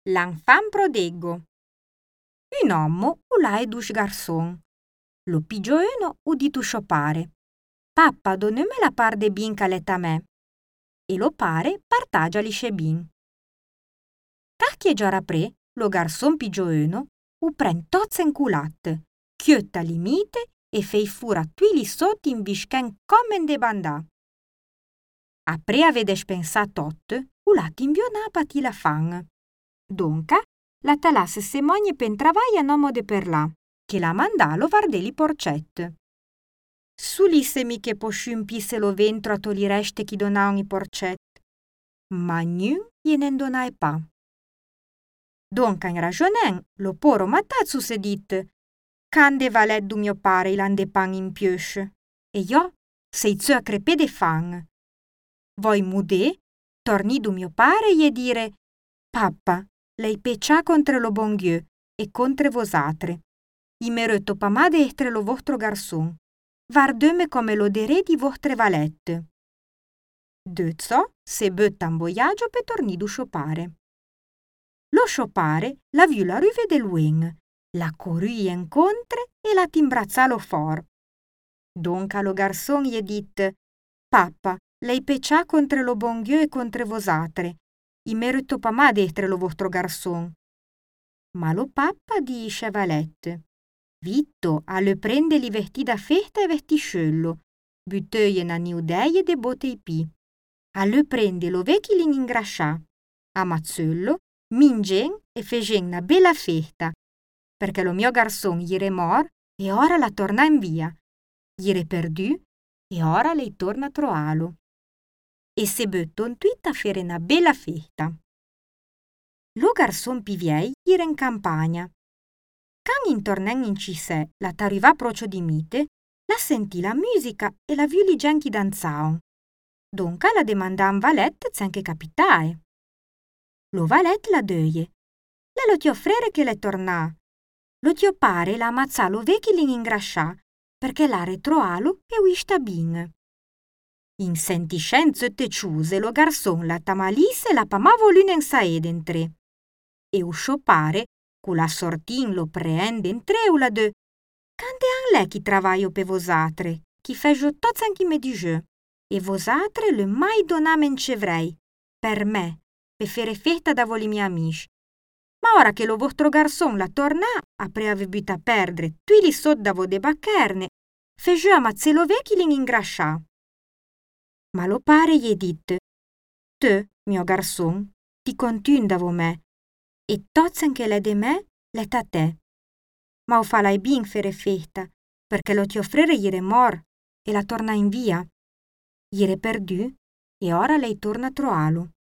L'enfant prodego. Un uomo ulai dus garçon. Lo piggio uno udito sciopare. Pappa, donne la par de bin calet a me. E lo pare partagia li scebin. Tacchi già rapre, lo garçon piggio uno, u pren tozza in culat, chiötta limite e fei fura tuili sotti in vischen come de bandà. Apre avede spensà tot, u lat invionà pati la fan. Donca, la talasse se mogne pen travaia nomo de per là, che la mandalo vardeli porcet. Sulissemi che posciumpisse lo ventro a tolireste chi donaun i porcet, ma gnun glienen donai pa. Donca in ragionen, lo poro matazzu se dit, cande valet du mio pare ilan de pan in piusce, e io sei zu a crepè de fan. Voi mudè, torni du mio pare e dire, pappa, lei peccià contre lo bon Dieu e contre vosatre. I meröto pamade estre lo vostro garçon. Vardöme come lo derè di vostre valette. Dözzo se buttan voyaggio pe torni du sciopare. Lo sciopare la viu la ruve del uen, la corrui incontre e la timbrazzalo for. Donca lo garçon gli dit, pappa, lei peccià contre lo bon Dieu e contre vosatre. I merito pamade estre lo vostro garçon. Ma lo pappa di chevalette. Vitto, a le prende li vestì da festa e vestiscello, buttøie na niudeie de botte i pi. A le prende lo vecchi lin ingrascià, a mazzullo, mingen e fegen na bella festa, perché lo mio garçon iere mor e ora la torna in via, iere perdù e ora lei torna a troalo. E se button tuit a fere na bella festa. Lo garçon pi viei iere in campagna. Can intornen in cisè la t'arrivà procio di mite, la sentì la musica e la viu li gen chi danzaon. Donca la demandan valet zen che capitae. Lo valet la döie. Le lo ti offrere che le tornà. Lo ti pare la ammazzà lo vecchi lin ingrascià, perché la retroalo e uista bin. In sentiscenzo te ciuse lo garçon la tamalisse la pamavo l'unen saedentre. E uscio pare cu la sortin lo preende in treula de cante an lè chi travaio pe vosatre, chi feggio tozan chi me di jeu, e vosatre le mai donamen cevrei, per me, pe fere festa da voli miei amici. Ma ora che lo vostro garçon la torna, apre ave buta a perdere, tuili sot da vo de baccherne, feggio amazzelo vecchi lin ingrascià. Ma lo pare gli dit, te, mio garçon, ti contun da vo me, e tozan che l'è de me, l'è a te. Ma o falai bin fere festa, perché lo ti offrere iere mor, e la torna in via. Iere perdù, e ora lei torna a troalo.